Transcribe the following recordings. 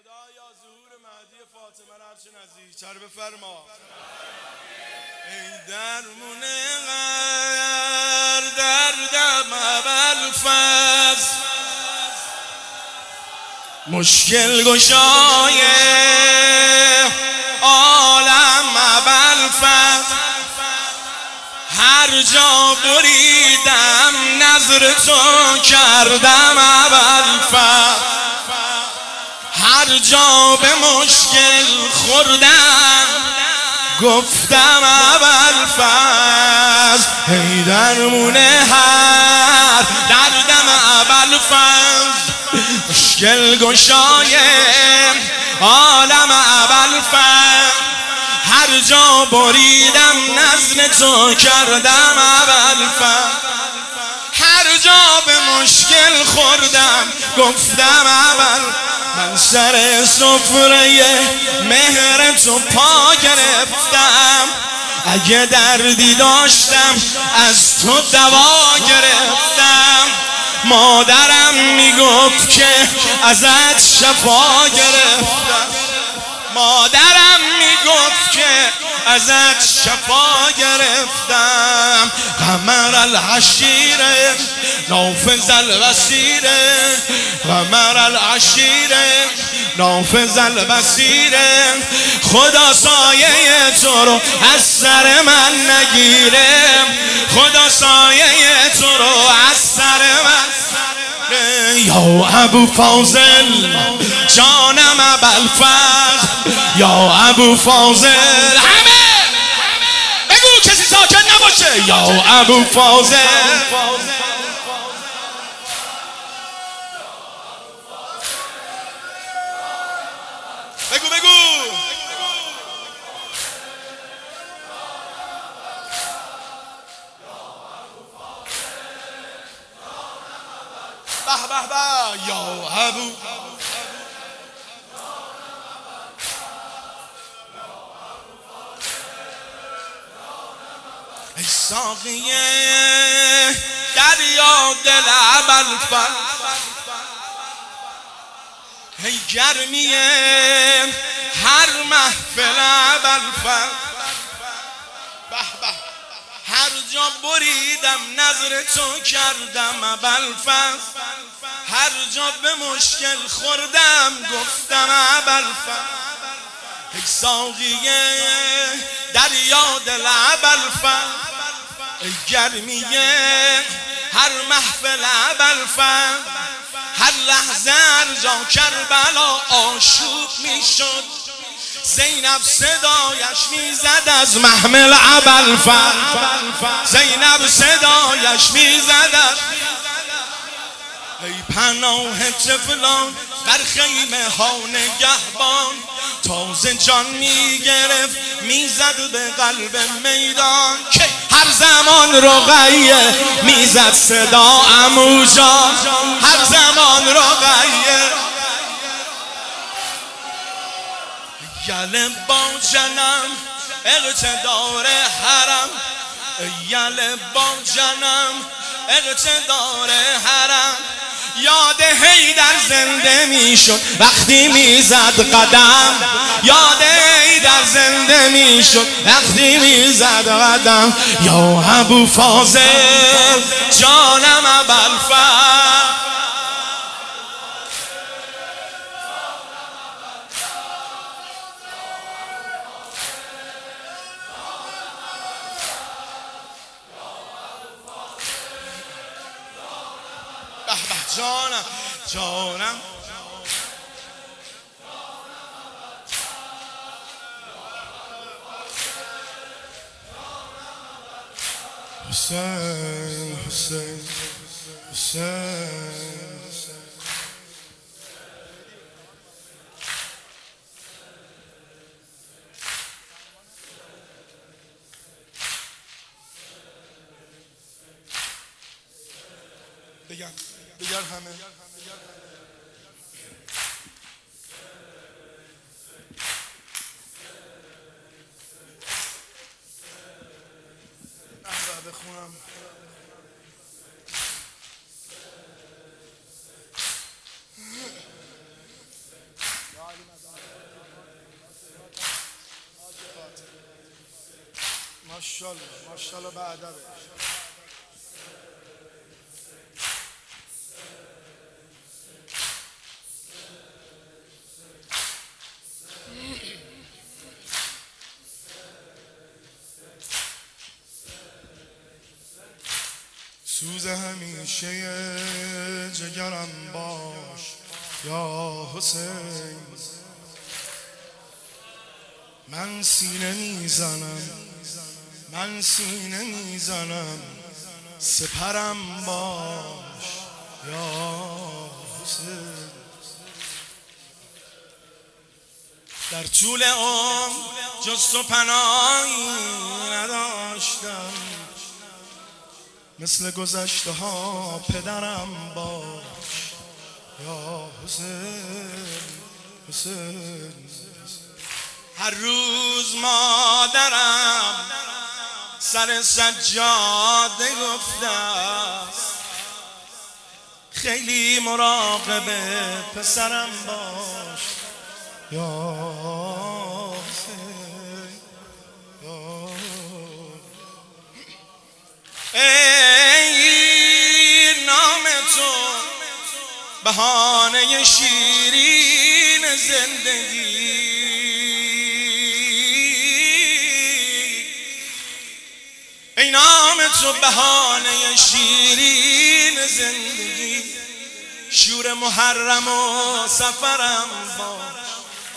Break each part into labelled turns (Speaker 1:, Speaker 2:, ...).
Speaker 1: خدایا ظهور مهدی فاطمه را هرچه نزدیکتر بفرما. ای درمون غر دردم ابوالفضل، مشکل گشای عالم ابوالفضل، هر جا بریدم نظر تو کردم ابوالفضل، هر جا به مشکل خوردم گفتم ابوالفضل. ای درمون هر دردم ابوالفضل، مشکل گشای عالم ابوالفضل، هر جا بریدم نظر تو کردم ابوالفضل، هر جا به مشکل خوردم گفتم ابوالفضل. من سر سفره مهر تو پا گرفتم، اگه دردی داشتم از تو دوا گرفتم. مادرم میگفت که ازت شفا گرفتم، مادرم میگفت که ازت شفا گرفتم. قمر العشیره نافذ البصیره، قمر العشیره نافذ البصیره، خدا سایه تو رو از سر من نگیره، خدا سایه تو رو از سر من. یا ابوالفاضل جانم ابوالفضل، یا ابوالفاضل، همه بگو کسی ساکت نباشه. یا ابوالفاضل، بگو بگو. به به به. یا ابو ای ساقیه دریا دل ابوالفضل، ای گرمیه هر محفل ابوالفضل، به به. هر جا بریدم نظر تو کردم ابوالفضل، هر جا به مشکل خوردم گفتم ابوالفضل. ای ساقیه دریا دل ابوالفضل، ای گرمیه هر محفل ابوالفضل، هر لحظه هر جا کربلا آشوب میشد، زینب صدایش میزد از محمل ابوالفضل، زینب صدایش میزد از. ای پناه طفلان در خیمه ها نگهبان، تازه جان میگرفت میزد به قلب میدان، که هر زمان رقیه میزد صدا عمو جان، هر زمان رقیه. یل با جنم اقتدار حرم، یل با جنم اقتدار حرم، یاد حیدر زنده میشد وقتی میزد قدم، یاد حیدر زنده میشد وقتی میزد قدم. یا ابوالفاضل جانم ابوالفضل، به به. جانم جانم حسین حسین حسین. بگن همه بخونم. ماشاءالله ماشاءالله به ادبش. سوز همیشه جگرم باش یا حسین، من سینه میزنم سپرم باش یا حسین. در طول عمر جز تو پناهی نداشتم، مثل گذشته ها پدرم باش یا حسین. هر روز مادرم سر سجاده گفته است، خیلی مراقب پسرم باش یا حسین. ای نام تو بهانه شیرین زندگی، ای نام تو بهانه شیرین زندگی، شور محرم و سفرم باش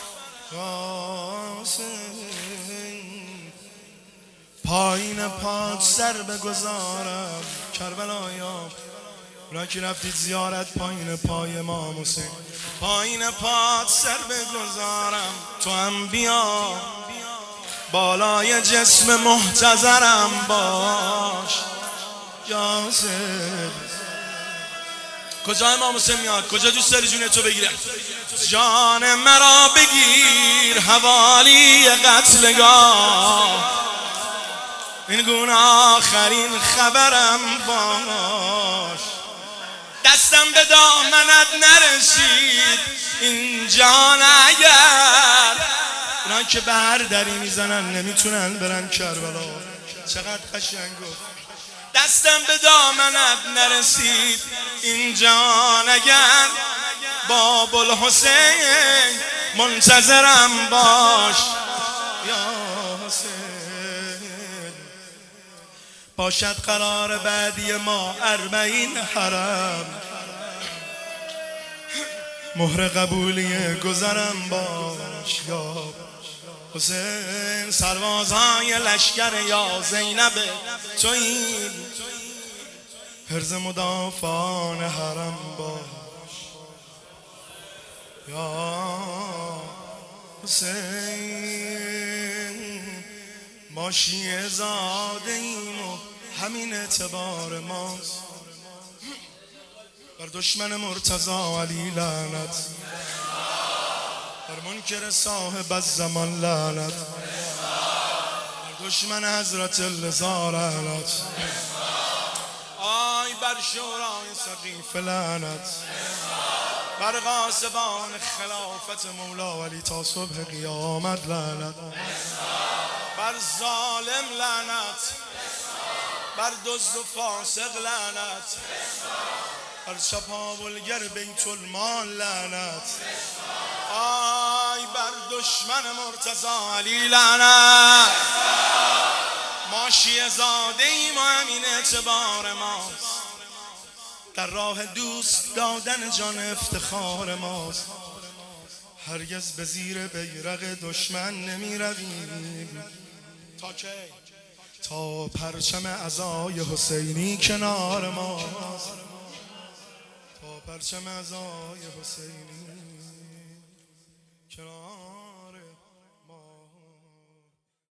Speaker 1: یا حسین. پایین پات سر بگذارم کربلایا، اونا که رفتید زیارت پایین پای امام حسین، پایین پات سر بگذارم، تو هم بیا بالای جسم محتضرم باش یا حسین. کجا امام حسین میاد؟ کجا دوست داری جون تو بگیره؟ جان مرا بگیر حوالی قتلگاه، این گونه آخرین خبرم باش. دستم به دامنت نرسید این جان، اگر اونا که به هر دری میزنن نمیتونن برن کربلا. چقدر قشنگ گفت. دستم به دامنت نرسید این جان، اگر باب الحسین منتظرم باش یا حسین. باشد قرار بعدی ما 40 حرم، مهر قبولی گذرم باش یا حسین. سربازهای لشکر یا زینب تویی، حرز مدافعان حرم باش یا حسین. ما شیعه زاده ایم و همین اعتبار ماست، بر دشمن مرتضی علی لعنت، بر منکر صاحب الزمان لعنت، بر دشمن حضرت الرضا لعنت، آی بر شورای سقیف لعنت، بر غاصبان خلافت مولا علی تا صبح قیامت لعنت، بر ظالم لعنت، بر دزد و فاسق لعنت، بر چپاولگر بیت المال لعنت، آی بر دشمن مرتضی علی لعنت. ما شیعه زاده ایم و همین اعتبار ماست، در راه دوست دادن جان افتخار ماست، هرگز به زیر بیرق دشمن نمی رویم. تا کی؟ تا پرچم عزای حسینی کنار ماست، تا پرچم عزای حسینی کنار